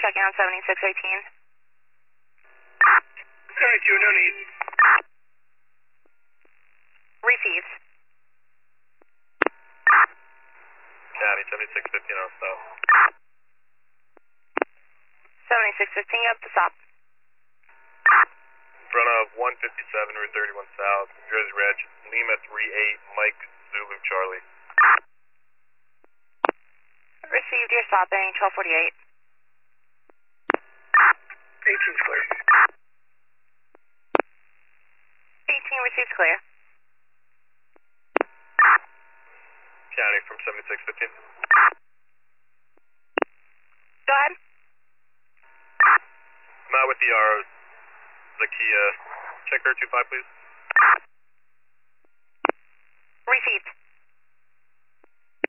checking on 7618. 72, no need. Received. County 7615 on stop. 7615, up to stop. In front of 157 Route 31 South, New Jersey Reg, Lima 38, Mike Zulu Charlie. Received your stopping, 1248. 18's clear. 18 received clear. County from 7615. Go ahead. I'm out with the ROs. Zakia, check her 25 please.